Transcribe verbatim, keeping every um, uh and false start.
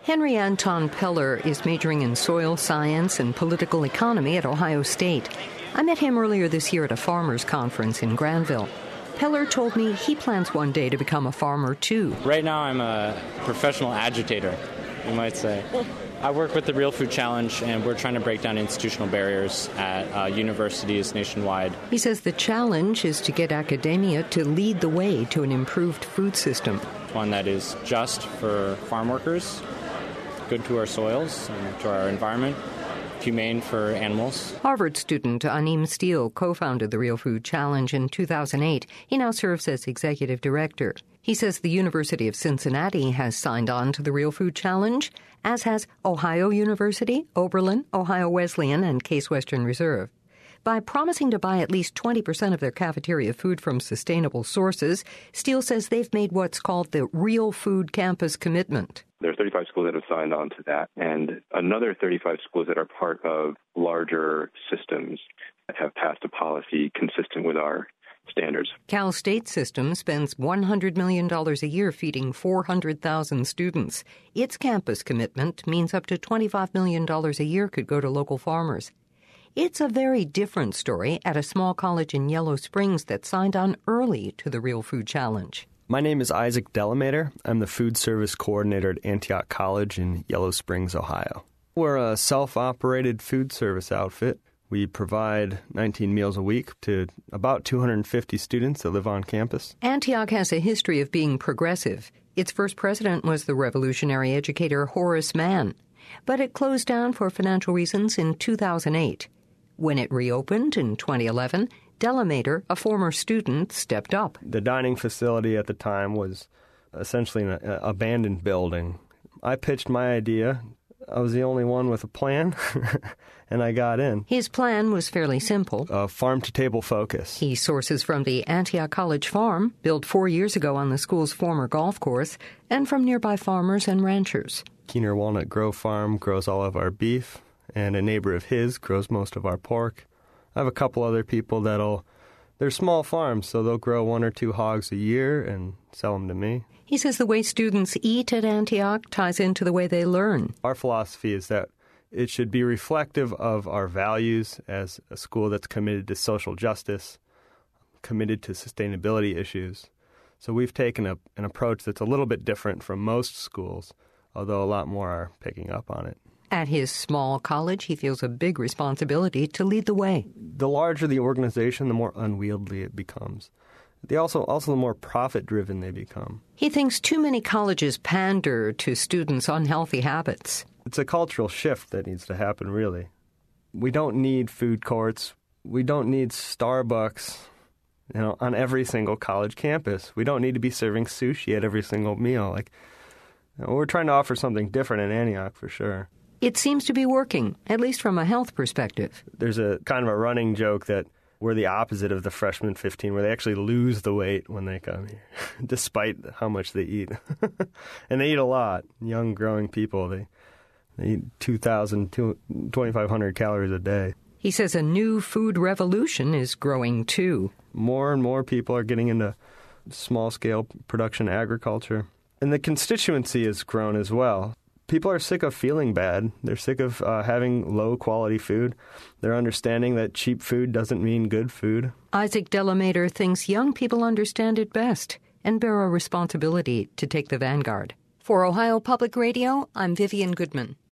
Henry Anton Peller is majoring in soil science and political economy at Ohio State. I met him earlier this year at a farmers' conference in Granville. Peller told me he plans one day to become a farmer, too. Right now I'm a professional agitator, you might say. I work with the Real Food Challenge, and we're trying to break down institutional barriers at uh, universities nationwide. He says the challenge is to get academia to lead the way to an improved food system. One that is just for farm workers, good to our soils and to our environment, humane for animals. Harvard student Anim Steele co-founded the Real Food Challenge in two thousand eight. He now serves as executive director. He says the University of Cincinnati has signed on to the Real Food Challenge, as has Ohio University, Oberlin, Ohio Wesleyan, and Case Western Reserve. By promising to buy at least twenty percent of their cafeteria food from sustainable sources, Steele says they've made what's called the Real Food Campus Commitment. There are thirty-five schools that have signed on to that, and another thirty-five schools that are part of larger systems that have passed a policy consistent with our standards. Cal State System spends one hundred million dollars a year feeding four hundred thousand students. Its campus commitment means up to twenty-five million dollars a year could go to local farmers. It's a very different story at a small college in Yellow Springs that signed on early to the Real Food Challenge. My name is Isaac Delamater. I'm the food service coordinator at Antioch College in Yellow Springs, Ohio. We're a self-operated food service outfit. We provide nineteen meals a week to about two hundred fifty students that live on campus. Antioch has a history of being progressive. Its first president was the revolutionary educator Horace Mann. But it closed down for financial reasons in two thousand eight. When it reopened in twenty eleven, Delamater, a former student, stepped up. The dining facility at the time was essentially an abandoned building. I pitched my idea. I was the only one with a plan, and I got in. His plan was fairly simple. A farm-to-table focus. He sources from the Antioch College farm, built four years ago on the school's former golf course, and from nearby farmers and ranchers. Keener Walnut Grove Farm grows all of our beef, and a neighbor of his grows most of our pork. I have a couple other people that'll, they're small farms, so they'll grow one or two hogs a year and sell them to me. He says the way students eat at Antioch ties into the way they learn. Our philosophy is that it should be reflective of our values as a school that's committed to social justice, committed to sustainability issues. So we've taken a, an approach that's a little bit different from most schools, although a lot more are picking up on it. At his small college, he feels a big responsibility to lead the way. The larger the organization, the more unwieldy it becomes. They also, also the more profit-driven they become. He thinks too many colleges pander to students' unhealthy habits. It's a cultural shift that needs to happen, really. We don't need food courts. We don't need Starbucks, you know, on every single college campus. We don't need to be serving sushi at every single meal. Like, you know, we're trying to offer something different in Antioch, for sure. It seems to be working, at least from a health perspective. There's a kind of a running joke that we're the opposite of the freshman fifteen, where they actually lose the weight when they come here, despite how much they eat. And they eat a lot. Young, growing people, they, they eat two thousand, twenty-five hundred calories a day. He says a new food revolution is growing, too. More and more people are getting into small-scale production agriculture. And the constituency has grown as well. People are sick of feeling bad. They're sick of uh, having low-quality food. They're understanding that cheap food doesn't mean good food. Isaac Delamater thinks young people understand it best and bear a responsibility to take the vanguard. For Ohio Public Radio, I'm Vivian Goodman.